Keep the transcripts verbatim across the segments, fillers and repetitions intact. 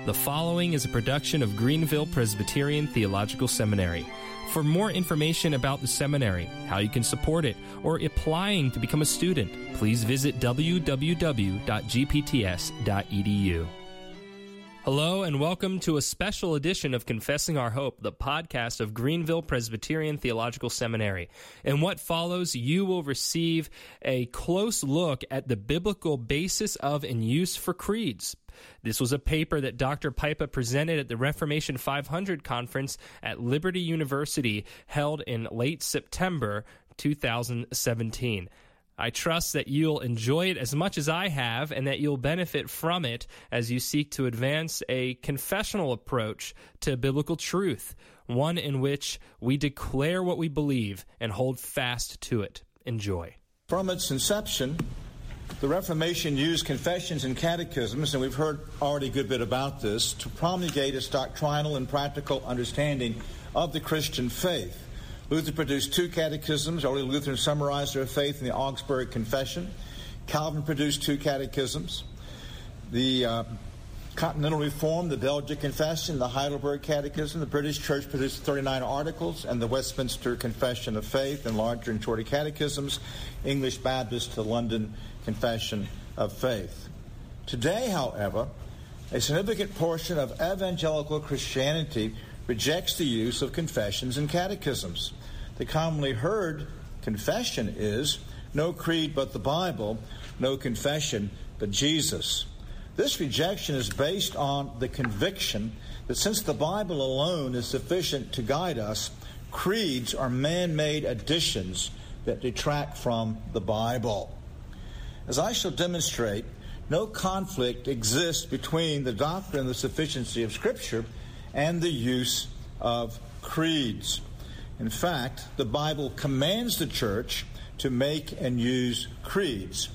The following is a production of Greenville Presbyterian Theological Seminary. For more information about the seminary, how you can support it, or applying to become a student, please visit w w w dot g p t s dot e d u. Hello and welcome to a special edition of Confessing Our Hope, the podcast of Greenville Presbyterian Theological Seminary. In what follows, you will receive a close look at the biblical basis of and use for creeds. This was a paper that Doctor Pipa presented at the Reformation five hundred conference at Liberty University held in late September two thousand seventeen. I trust that you'll enjoy it as much as I have and that you'll benefit from it as you seek to advance a confessional approach to biblical truth, one in which we declare what we believe and hold fast to it. Enjoy. From its inception, the Reformation used confessions and catechisms, and we've heard already a good bit about this, to promulgate its doctrinal and practical understanding of the Christian faith. Luther produced two catechisms. Early Lutherans summarized their faith in the Augsburg Confession. Calvin produced two catechisms. The uh, Continental Reform, the Belgic Confession, the Heidelberg Catechism. The British Church produced thirty-nine articles, and the Westminster Confession of Faith and larger and shorter catechisms. English Baptist, the London Confession of Faith. Today, however, a significant portion of evangelical Christianity rejects the use of confessions and catechisms. The commonly heard confession is, no creed but the Bible, no confession but Jesus. This rejection is based on the conviction that since the Bible alone is sufficient to guide us, creeds are man-made additions that detract from the Bible. As I shall demonstrate, no conflict exists between the doctrine of the sufficiency of Scripture and the use of creeds. In fact, the Bible commands the church to make and use creeds.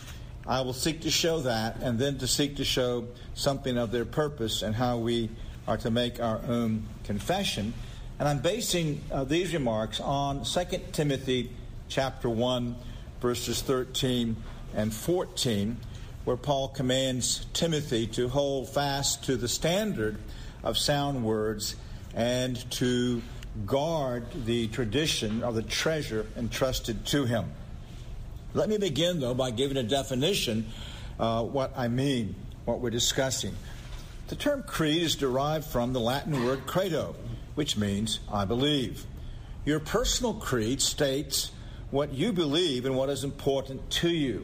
I will seek to show that, and then to seek to show something of their purpose and how we are to make our own confession. And I'm basing uh, these remarks on Second Timothy chapter one, verses thirteen and fourteen, where Paul commands Timothy to hold fast to the standard of sound words and to guard the tradition or the treasure entrusted to him. Let me begin, though, by giving a definition uh, what I mean, what we're discussing. The term creed is derived from the Latin word credo, which means I believe. Your personal creed states what you believe and what is important to you.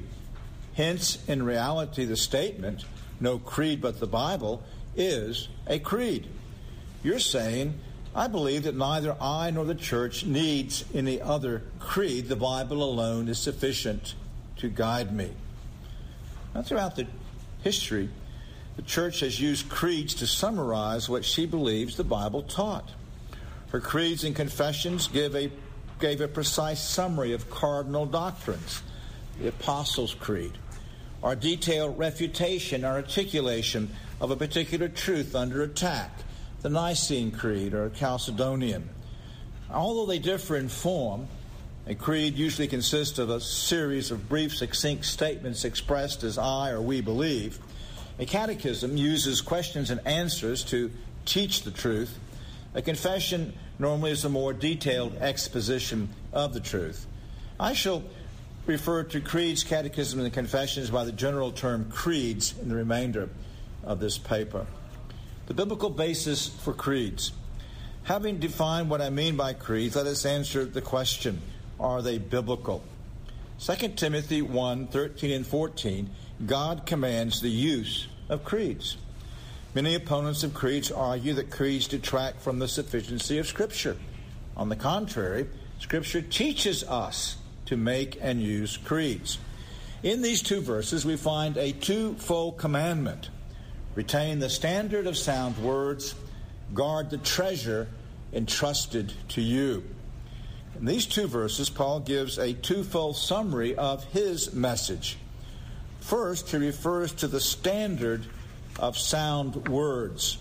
Hence, in reality, the statement, no creed but the Bible, is a creed. You're saying, I believe that neither I nor the church needs any other creed. The Bible alone is sufficient to guide me. Now, throughout the history, the church has used creeds to summarize what she believes the Bible taught. Her creeds and confessions give a, gave a precise summary of cardinal doctrines. The Apostles' Creed, or detailed refutation or articulation of a particular truth under attack, the Nicene Creed or Chalcedonian. Although they differ in form, a creed usually consists of a series of brief, succinct statements expressed as I or we believe. A catechism uses questions and answers to teach the truth. A confession normally is a more detailed exposition of the truth. I shall refer to creeds, catechisms, and confessions by the general term creeds in the remainder of this paper. The biblical basis for creeds. Having defined what I mean by creeds, let us answer the question, are they biblical? Second Timothy one, thirteen and fourteen, God commands the use of creeds. Many opponents of creeds argue that creeds detract from the sufficiency of Scripture. On the contrary, Scripture teaches us to make and use creeds. In these two verses, we find a twofold commandment. Retain the standard of sound words, guard the treasure entrusted to you. In these two verses, Paul gives a twofold summary of his message. First, he refers to the standard of sound words.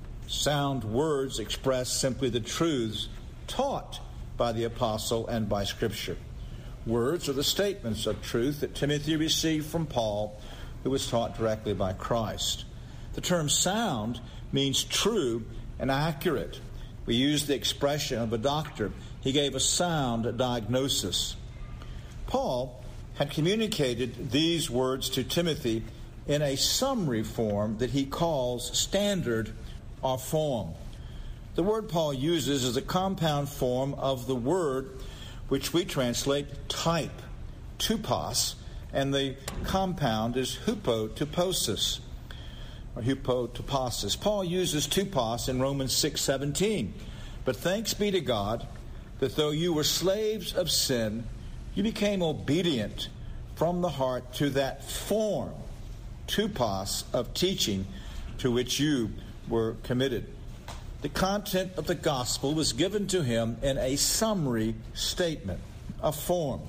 Sound words express simply the truths taught by the apostle and by Scripture. Words are the statements of truth that Timothy received from Paul, who was taught directly by Christ. The term sound means true and accurate. We use the expression of a doctor. He gave a sound diagnosis. Paul had communicated these words to Timothy in a summary form that he calls standard or form. The word Paul uses is a compound form of the word which we translate type, tupos, and the compound is hupotuposis, or hupotuposis. Paul uses tupos in Romans six seventeen. But thanks be to God that though you were slaves of sin, you became obedient from the heart to that form, tupos, of teaching to which you were committed. The content of the gospel was given to him in a summary statement, a form.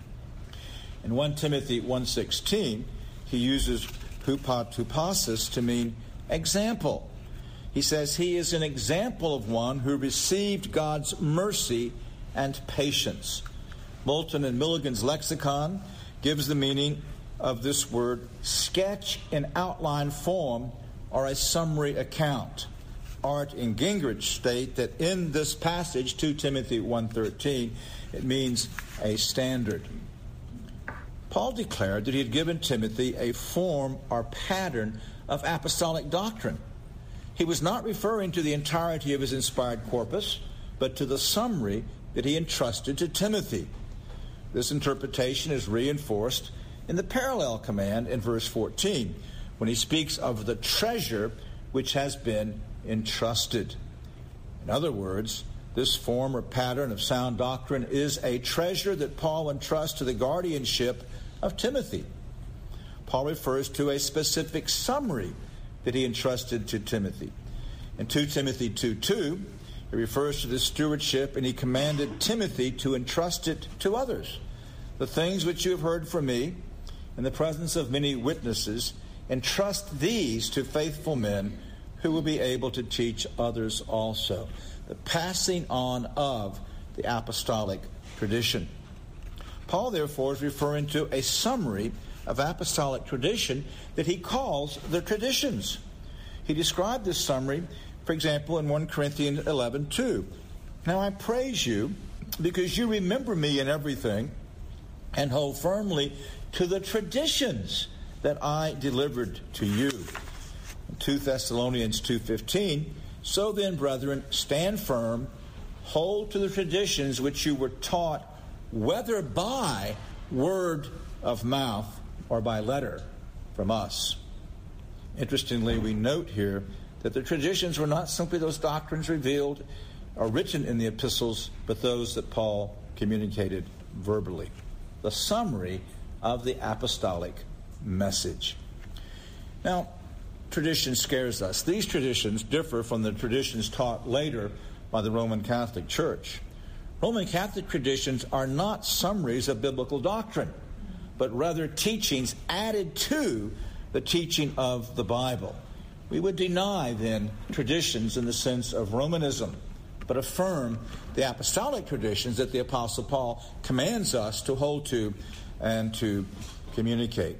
In First Timothy one sixteen, he uses hupotuposis to mean example. He says he is an example of one who received God's mercy and patience. Moulton and Milligan's lexicon gives the meaning of this word sketch in outline form or a summary account. Art and Gingrich state that in this passage, Second Timothy one thirteen, it means a standard. Paul declared that he had given Timothy a form or pattern of apostolic doctrine. He was not referring to the entirety of his inspired corpus, but to the summary that he entrusted to Timothy. This interpretation is reinforced in the parallel command in verse fourteen, when he speaks of the treasure which has been entrusted. In other words, this form or pattern of sound doctrine is a treasure that Paul entrusts to the guardianship of Timothy. Paul refers to a specific summary that he entrusted to Timothy. In Second Timothy two two, he refers to this stewardship, and he commanded Timothy to entrust it to others. The things which you have heard from me in the presence of many witnesses, entrust these to faithful men who will be able to teach others also. The passing on of the apostolic tradition. Paul, therefore, is referring to a summary of apostolic tradition that he calls the traditions. He described this summary, for example, in First Corinthians eleven two. Now I praise you because you remember me in everything and hold firmly to the traditions that I delivered to you. Second Thessalonians two fifteen, so then, brethren, stand firm, hold to the traditions which you were taught, whether by word of mouth or by letter from us. Interestingly, we note here that the traditions were not simply those doctrines revealed or written in the epistles, but those that Paul communicated verbally. The summary of the apostolic message. Now, tradition scares us. These traditions differ from the traditions taught later by the Roman Catholic Church. Roman Catholic traditions are not summaries of biblical doctrine, but rather teachings added to the teaching of the Bible. We would deny, then, traditions in the sense of Romanism, but affirm the apostolic traditions that the Apostle Paul commands us to hold to and to communicate.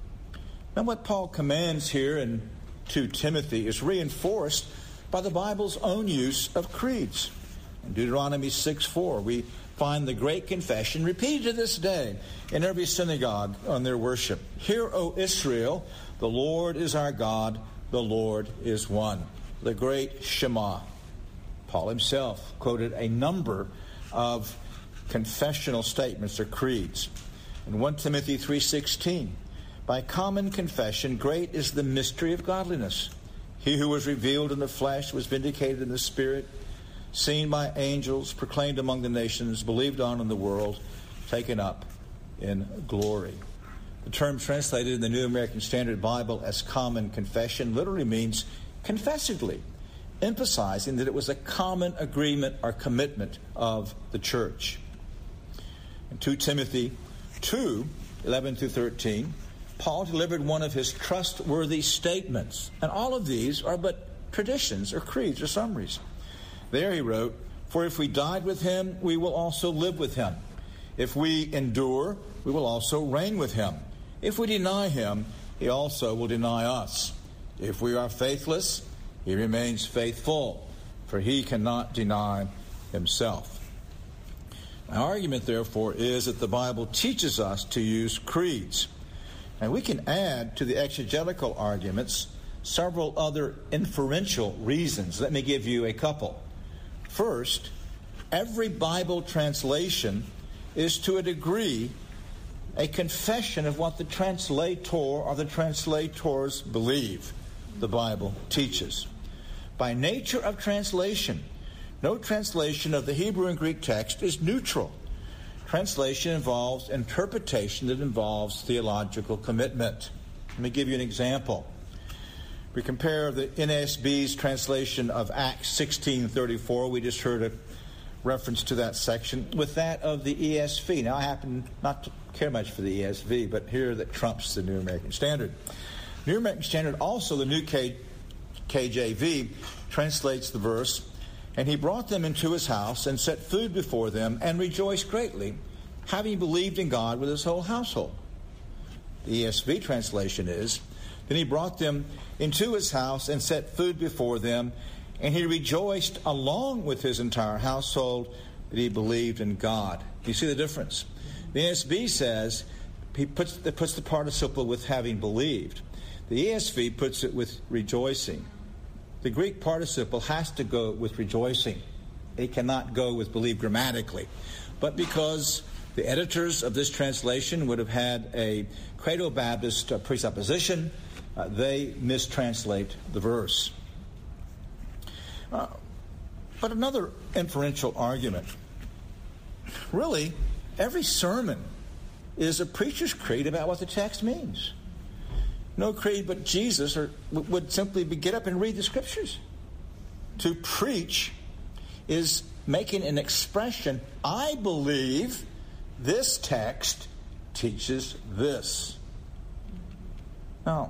Now, what Paul commands here in Second Timothy is reinforced by the Bible's own use of creeds. In Deuteronomy six four, we find the Great Confession repeated to this day in every synagogue on their worship. Hear, O Israel, the Lord is our God, the Lord is one. The great Shema. Paul himself quoted a number of confessional statements or creeds. In First Timothy three sixteen, by common confession, great is the mystery of godliness. He who was revealed in the flesh was vindicated in the spirit, seen by angels, proclaimed among the nations, believed on in the world, taken up in glory. The term translated in the New American Standard Bible as common confession literally means confessedly, emphasizing that it was a common agreement or commitment of the church. In Second Timothy two eleven through thirteen, Paul delivered one of his trustworthy statements, and all of these are but traditions or creeds or summaries. There he wrote, for if we died with him, we will also live with him. If we endure, we will also reign with him. If we deny him, he also will deny us. If we are faithless, he remains faithful, for he cannot deny himself. My argument, therefore, is that the Bible teaches us to use creeds. And we can add to the exegetical arguments several other inferential reasons. Let me give you a couple. First, every Bible translation is to a degree a confession of what the translator or the translators believe the Bible teaches. By nature of translation, no translation of the Hebrew and Greek text is neutral. Translation involves interpretation that involves theological commitment. Let me give you an example. We compare the N A S B's translation of Acts sixteen thirty-four. We just heard a reference to that section with that of the E S V. Now, I happen not to care much for the E S V, but here that trumps the New American Standard. New American Standard, also the New K, KJV, translates the verse, and he brought them into his house and set food before them and rejoiced greatly, having believed in God with his whole household. The E S V translation is, then he brought them into his house and set food before them, and he rejoiced along with his entire household that he believed in God. Do you see the difference? The N A S B says, he puts, it puts the participle with having believed. The E S V puts it with rejoicing. The Greek participle has to go with rejoicing. It cannot go with believe grammatically. But because the editors of this translation would have had a Credo-Baptist uh, presupposition, uh, they mistranslate the verse. Uh, but another inferential argument. Really, every sermon is a preacher's creed about what the text means. No creed but Jesus or would simply be get up and read the Scriptures. To preach is making an expression, I believe this text teaches this. Now,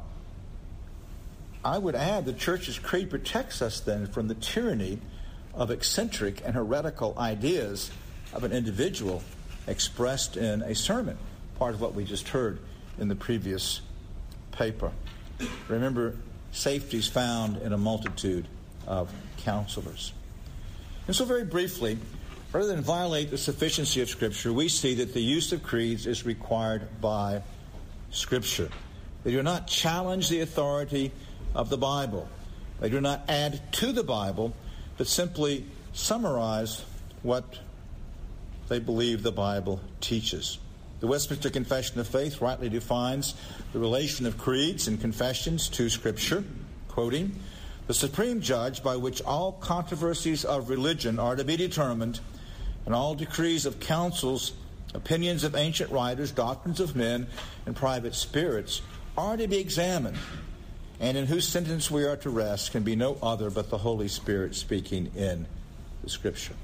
I would add the church's creed protects us then from the tyranny of eccentric and heretical ideas of an individual expressed in a sermon, part of what we just heard in the previous paper. Remember, safety is found in a multitude of counselors. And so very briefly, rather than violate the sufficiency of Scripture, we see that the use of creeds is required by Scripture. They do not challenge the authority of the Bible. They do not add to the Bible, but simply summarize what they believe the Bible teaches. The Westminster Confession of Faith rightly defines the relation of creeds and confessions to Scripture, quoting, "The supreme judge by which all controversies of religion are to be determined, and all decrees of councils, opinions of ancient writers, doctrines of men, and private spirits are to be examined, and in whose sentence we are to rest can be no other but the Holy Spirit speaking in the Scripture."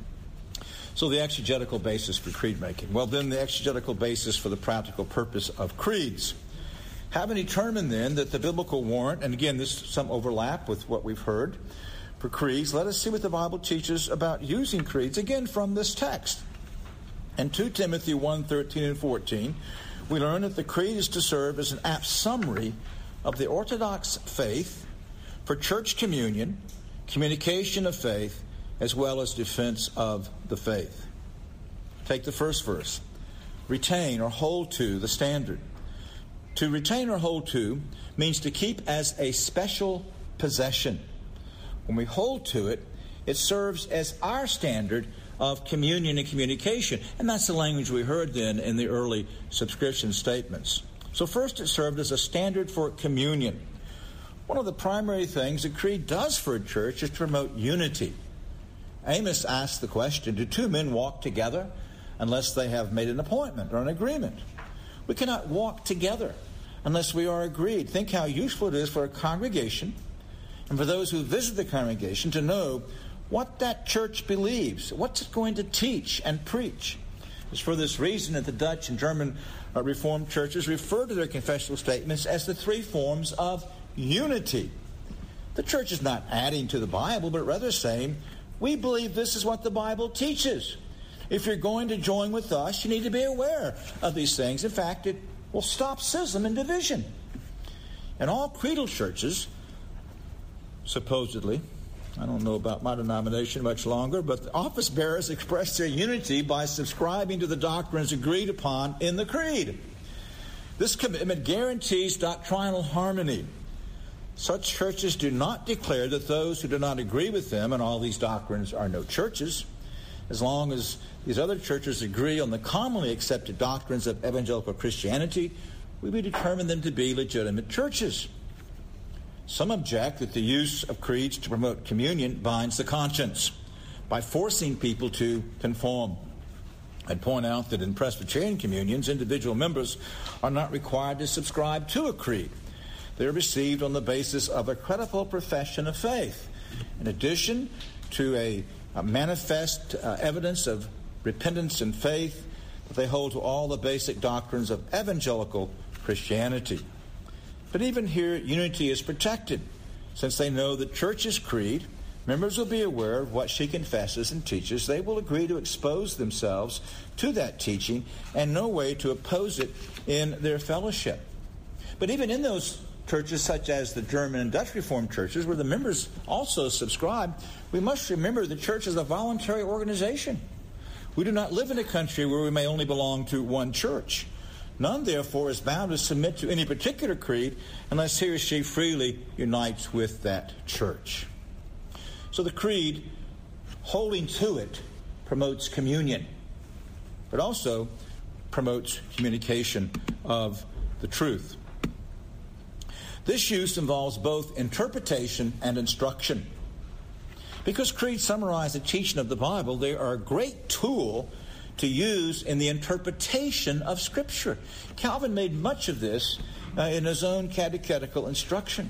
So the exegetical basis for creed making. Well, then the exegetical basis for the practical purpose of creeds. Having determined then that the biblical warrant, and again, this some overlap with what we've heard for creeds, let us see what the Bible teaches about using creeds, again from this text. In Second Timothy one, thirteen and fourteen, we learn that the creed is to serve as an apt summary of the Orthodox faith for church communion, communication of faith, as well as defense of the faith. Take the first verse. Retain or hold to the standard. To retain or hold to means to keep as a special possession. When we hold to it, it serves as our standard of communion and communication. And that's the language we heard then in the early subscription statements. So first, it served as a standard for communion. One of the primary things the creed does for a church is to promote unity. Amos asked the question, do two men walk together unless they have made an appointment or an agreement? We cannot walk together unless we are agreed. Think how useful it is for a congregation and for those who visit the congregation to know what that church believes, what's it going to teach and preach. It's for this reason that the Dutch and German uh, Reformed churches refer to their confessional statements as the three forms of unity. The church is not adding to the Bible, but rather saying, we believe this is what the Bible teaches. If you're going to join with us, you need to be aware of these things. In fact, it will stop schism and division. And all creedal churches supposedly, I don't know about my denomination much longer, but the office bearers express their unity by subscribing to the doctrines agreed upon in the creed. This commitment guarantees doctrinal harmony. Such churches do not declare that those who do not agree with them and all these doctrines are no churches. As long as these other churches agree on the commonly accepted doctrines of evangelical Christianity, we will determine them to be legitimate churches. Some object that the use of creeds to promote communion binds the conscience by forcing people to conform. I'd point out that in Presbyterian communions, individual members are not required to subscribe to a creed. They're received on the basis of a credible profession of faith. In addition to a, a manifest uh, evidence of repentance and faith, that they hold to all the basic doctrines of evangelical Christianity. But even here, unity is protected. Since they know the church's creed, members will be aware of what she confesses and teaches. They will agree to expose themselves to that teaching and no way to oppose it in their fellowship. But even in those churches such as the German and Dutch Reformed churches, where the members also subscribe, we must remember the church is a voluntary organization. We do not live in a country where we may only belong to one church. None, therefore, is bound to submit to any particular creed unless he or she freely unites with that church. So the creed, holding to it, promotes communion, but also promotes communication of the truth. This use involves both interpretation and instruction. Because creeds summarize the teaching of the Bible, they are a great tool to use in the interpretation of Scripture. Calvin made much of this uh, in his own catechetical instruction.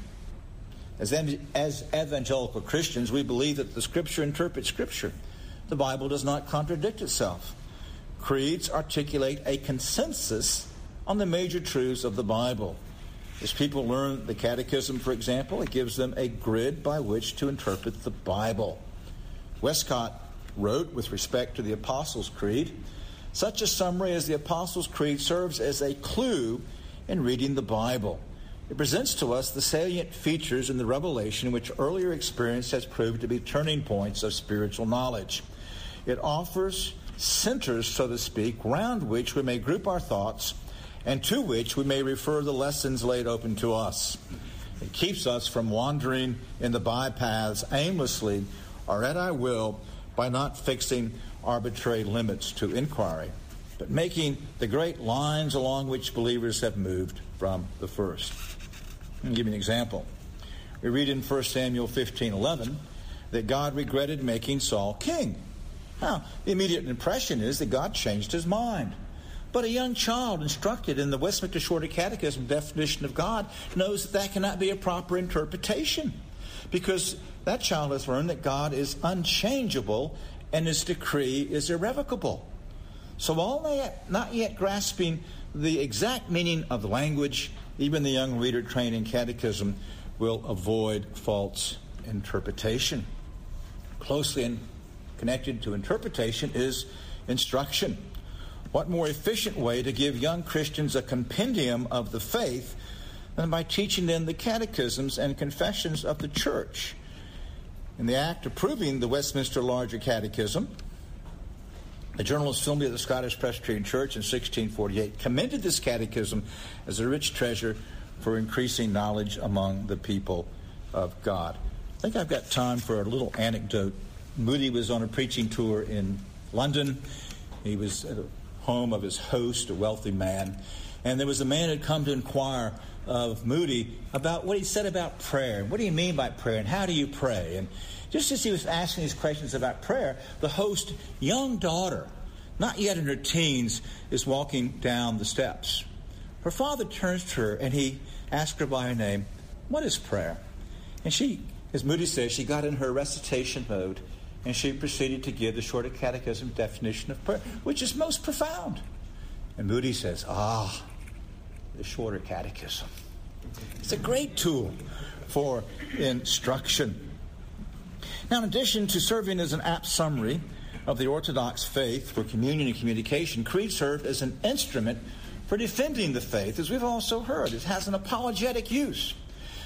As, as evangelical Christians, we believe that the Scripture interprets Scripture. The Bible does not contradict itself. Creeds articulate a consensus on the major truths of the Bible. As people learn the Catechism, for example, it gives them a grid by which to interpret the Bible. Westcott wrote, with respect to the Apostles' Creed, such a summary as the Apostles' Creed serves as a clue in reading the Bible. It presents to us the salient features in the revelation which earlier experience has proved to be turning points of spiritual knowledge. It offers centers, so to speak, round which we may group our thoughts and to which we may refer the lessons laid open to us. It keeps us from wandering in the bypaths aimlessly or at our will by not fixing arbitrary limits to inquiry, but making the great lines along which believers have moved from the first. Let me give you an example. We read in First Samuel fifteen eleven that God regretted making Saul king. Now, the immediate impression is that God changed his mind. But a young child instructed in the Westminster Shorter Catechism definition of God knows that that cannot be a proper interpretation, because that child has learned that God is unchangeable and his decree is irrevocable. So while they not yet grasping the exact meaning of the language, even the young reader trained in catechism will avoid false interpretation. Closely in, connected to interpretation is instruction. What more efficient way to give young Christians a compendium of the faith than by teaching them the catechisms and confessions of the church? In the act approving the Westminster Larger Catechism, the General Assembly of the Scottish Presbyterian Church in sixteen forty-eight commended this catechism as a rich treasure for increasing knowledge among the people of God. I think I've got time for a little anecdote. Moody was on a preaching tour in London. He was at a home of his host, a wealthy man, and there was a man who had come to inquire of Moody about what he said about prayer. What do you mean by prayer, and how do you pray? And just as he was asking these questions about prayer, the host's young daughter, not yet in her teens, is walking down the steps. Her father turns to her and he asks her by her name, "What is prayer?" And she, as Moody says, she got in her recitation mode and she proceeded to give the Shorter Catechism definition of prayer, which is most profound. And Moody says, ah, the Shorter Catechism. It's a great tool for instruction. Now, in addition to serving as an apt summary of the Orthodox faith for communion and communication, creed served as an instrument for defending the faith, as we've also heard. It has an apologetic use.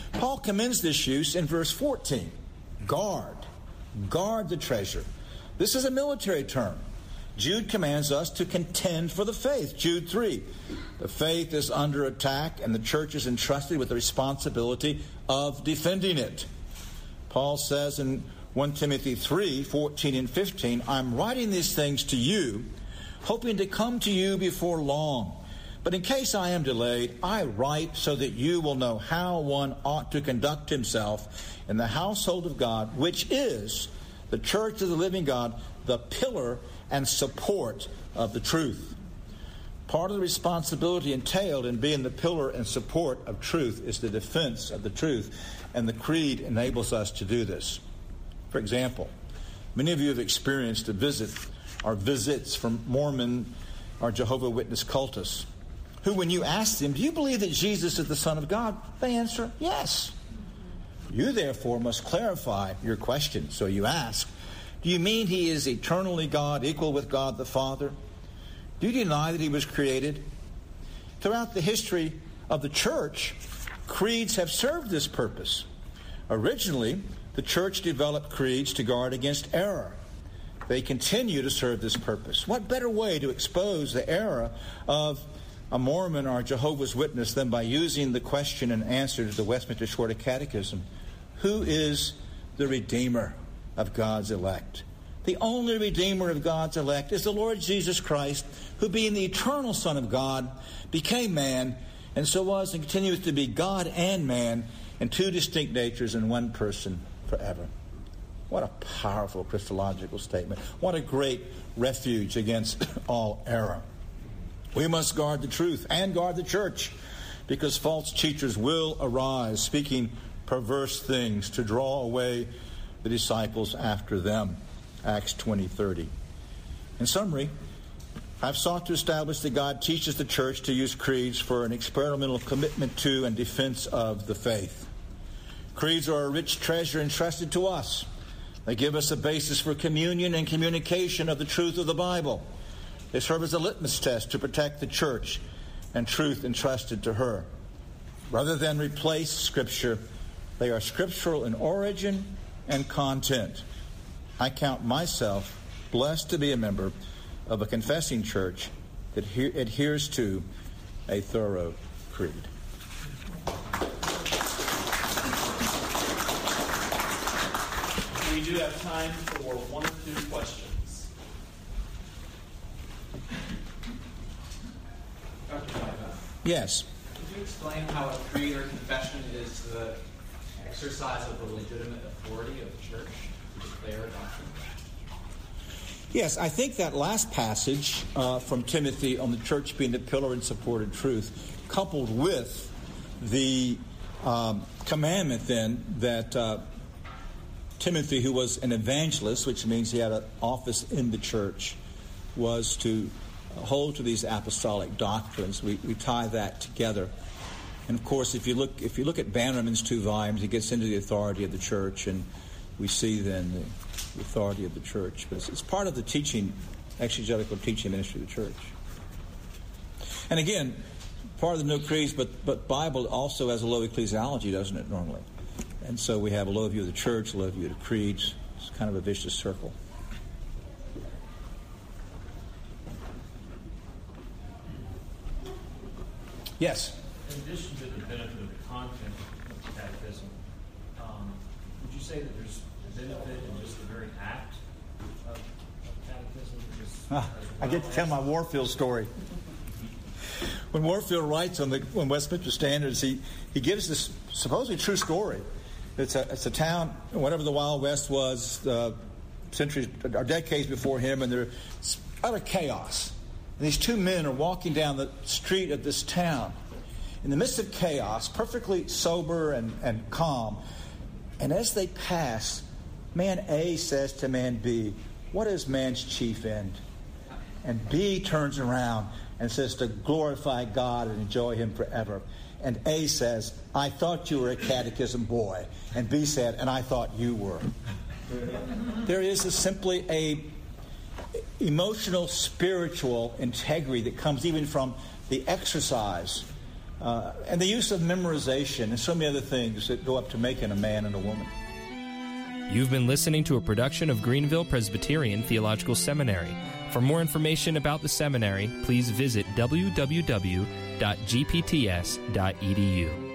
Paul commends this use in verse fourteen. Guard. Guard the treasure. This is a military term. Jude commands us to contend for the faith. Jude three. The faith is under attack, and the church is entrusted with the responsibility of defending it. Paul says in First Timothy three, fourteen and fifteen, I'm writing these things to you, hoping to come to you before long. But in case I am delayed, I write so that you will know how one ought to conduct himself in the household of God, which is the church of the living God, the pillar and support of the truth. Part of the responsibility entailed in being the pillar and support of truth is the defense of the truth, and the Creed enables us to do this. For example, many of you have experienced a visit or visits from Mormon or Jehovah's Witness cultists, who, when you ask them, do you believe that Jesus is the Son of God? They answer, yes. You, therefore, must clarify your question. So you ask, do you mean he is eternally God, equal with God the Father? Do you deny that he was created? Throughout the history of the church, creeds have served this purpose. Originally, the church developed creeds to guard against error. They continue to serve this purpose. What better way to expose the error of a Mormon or a Jehovah's Witness than by using the question and answer to the Westminster Shorter Catechism? Who is the Redeemer of God's elect? The only Redeemer of God's elect is the Lord Jesus Christ, who, being the eternal Son of God, became man, and so was and continues to be God and man in two distinct natures in one person forever. What a powerful Christological statement. What a great refuge against all error. We must guard the truth and guard the church, because false teachers will arise, speaking perverse things to draw away the disciples after them. Acts twenty thirty. In summary, I've sought to establish that God teaches the church to use creeds for an experimental commitment to and defense of the faith. Creeds are a rich treasure entrusted to us. They give us a basis for communion and communication of the truth of the Bible. They serve as a litmus test to protect the church and truth entrusted to her. Rather than replace Scripture, they are scriptural in origin and content. I count myself blessed to be a member of a confessing church that he- adheres to a thorough creed. We do have time for one or two questions. Doctor Five. Yes. Could you explain how a creed or confession is the exercise of the legitimate authority of the church to declare a doctrine? Yes, I think that last passage uh, from Timothy on the church being the pillar and support of truth, coupled with the um, commandment then that uh, Timothy, who was an evangelist, which means he had an office in the church, was to hold to these apostolic doctrines. We, we tie that together. And of course, if you look if you look at Bannerman's two volumes, he gets into the authority of the church, and we see then the, the authority of the church. But it's, it's part of the teaching, exegetical teaching ministry of the church. And again, part of the no creeds, but but Bible also has a low ecclesiology, doesn't it, normally? And so we have a low view of the church, a low view of the creeds. It's kind of a vicious circle. Yes? In addition to the benefit of the content of the catechism, um, would you say that there's benefit in just the very act of, of catechism? Just Ah, I get to tell my Warfield story. When Warfield writes on the on Westminster Standards, he, he gives this supposedly true story. It's a it's a town, whatever the Wild West was, uh, centuries or decades before him, and there's utter chaos. And these two men are walking down the street of this town in the midst of chaos, perfectly sober and, and calm. And as they pass, man A says to man B, "What is man's chief end?" And B turns around and says, "To glorify God and enjoy Him forever." And A says, "I thought you were a catechism boy." And B said, "And I thought you were." There is a, simply a emotional, spiritual integrity that comes even from the exercise uh, and the use of memorization and so many other things that go up to making a man and a woman. You've been listening to a production of Greenville Presbyterian Theological Seminary. For more information about the seminary, please visit w w w dot g p t s dot e d u.